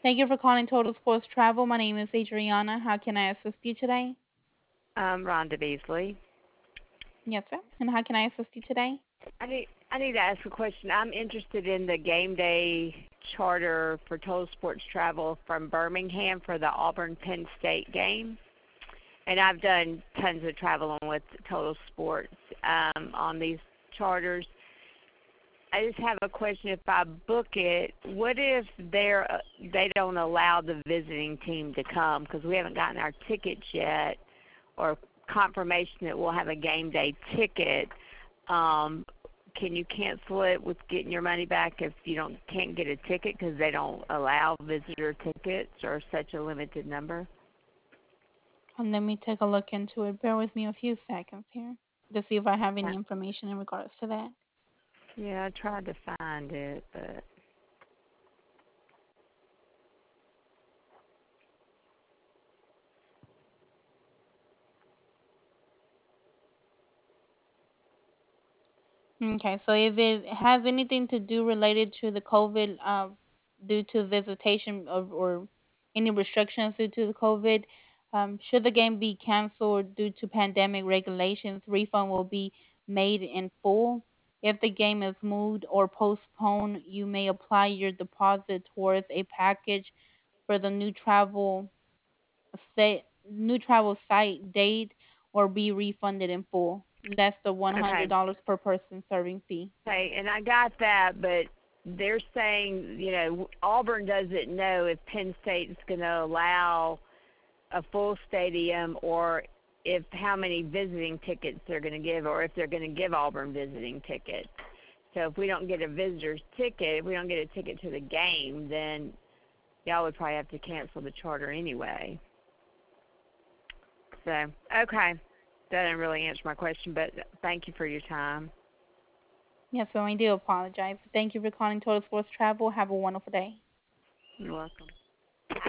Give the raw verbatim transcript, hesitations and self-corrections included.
Thank you for calling Total Sports Travel. My name is Adriana. How can I assist you today? Um, Rhonda Beasley. Yes, sir. And how can I assist you today? I need I need to ask a question. I'm interested in the game day charter for Total Sports Travel from Birmingham for the Auburn Penn State game. And I've done tons of traveling with Total Sports um, on these charters. I just have a question. If I book it, what if they're uh, they don't allow the visiting team to come because we haven't gotten our tickets yet, or confirmation that we'll have a game day ticket? Um, can you cancel it with getting your money back if you don't can't get a ticket because they don't allow visitor tickets or such a limited number? Um, let me take a look into it. Bear with me a few seconds here to see if I have Yeah, any information in regards to that. yeah, I tried to find it, but Okay, so if it has anything to do related to the COVID, uh, due to visitation of, or any restrictions due to the COVID, um, should the game be canceled due to pandemic regulations, refund will be made in full. If the game is moved or postponed, you may apply your deposit towards a package for the new travel say new travel site date or be refunded in full. That's the one hundred okay. dollars per person serving fee. Okay, and I got that, but they're saying, you know, Auburn doesn't know if Penn State is going to allow a full stadium or if how many visiting tickets they're going to give or if they're going to give Auburn visiting tickets. So if we don't get a visitor's ticket, if we don't get a ticket to the game, then y'all would probably have to cancel the charter anyway. So, okay. That didn't really answer my question, but thank you for your time. Yes, so I do apologize. Thank you for calling Total Sports Travel. Have a wonderful day. You're welcome.